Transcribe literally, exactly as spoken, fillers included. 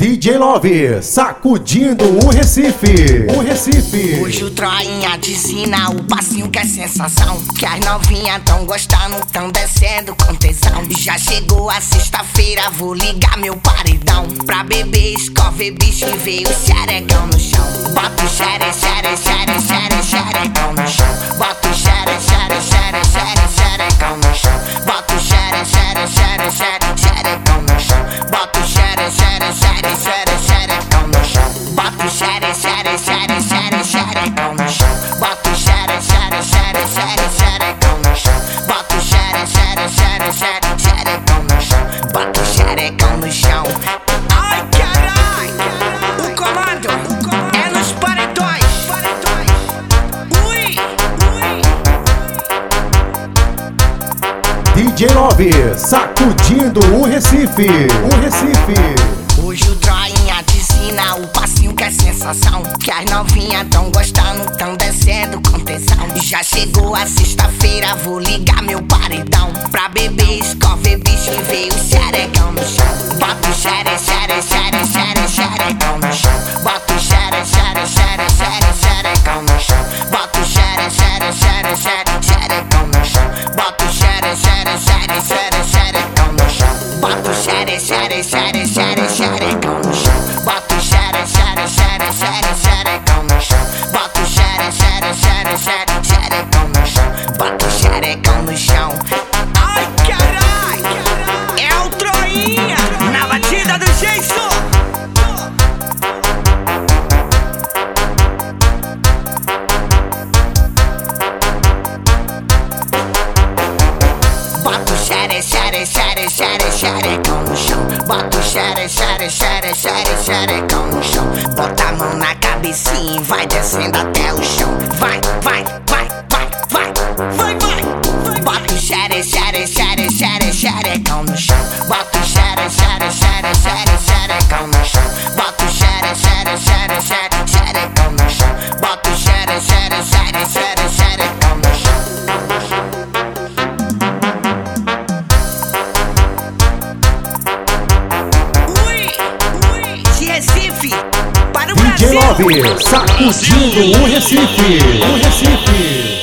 D J Love, sacudindo o Recife, o Recife. Hoje o Troinha te ensina o passinho que é sensação, que as novinhas tão gostando, tão descendo com tesão. Já chegou a sexta-feira, vou ligar meu paredão pra beber, escove, bicho e ver o xerecão no chão. Bota o xere, xere, xere, xere, xerecão no chão. Bota o xere, xere, xere, xere, xerecão no chão. Bota o xere, xere, xere, xere, xerecão no chão. Bota o xere, xere, xere, xere, xerecão no chão. Bota o xere, xere, xere, xere, xerecão no chão. Bota o xere, xere, xere, xere, xerecão no chão. Bota o xere, xere, xere, xere, xerecão no chão. Bota o xerecão no chão. Ai, carai! O comando é nos paredões. Ui! D J Love, sacudindo o Recife, o Recife. Hoje o Troinha te ensina o passinho que é sensação, que as novinhas tão gostando, tão descendo com tesão. Já chegou a sexta-feira, vou ligar meu paredão pra beber, escove, bicho e ver o xerecão no chão. Bota o xere, xere, xere, xere, xerecão no chão. Bota o xere, xere, xere, xere, xerecão no chão. Bota o xere, xere, xere, xere, xerecão no chão. Bota o xere, xere, xere, xere, xerecão no chão. Bota o xere, xere, xere, xere, xerecão no chão. Bota o xere, xere, xere, xere, xerecão no chão. Bota o xere, xere, xere, xere, xerecão no chão. Bota o xerecão no chão. Ai, carai! É o Troinha na batida do Jason. Bota o xere, xere, xere, xere, xerecão no chão. Bota o xere, xere, xere, xere, xerecão no chão. Bota a mão na cabecinha e vai descendo até o chão. Vai, vai, vai, vai, vai, vai, vai. Bota o xere, xere, xere, xere, xerecão no chão. Bota o xere, xere, xere, xere, xerecão no chão. Bota o xere, xere, xere, xere, xerecão no chão. Bota o xere, xere, xere, xere, xerecão no chão. Recife, para o D J Brasil. Love, sacudindo o Recife, o Recife.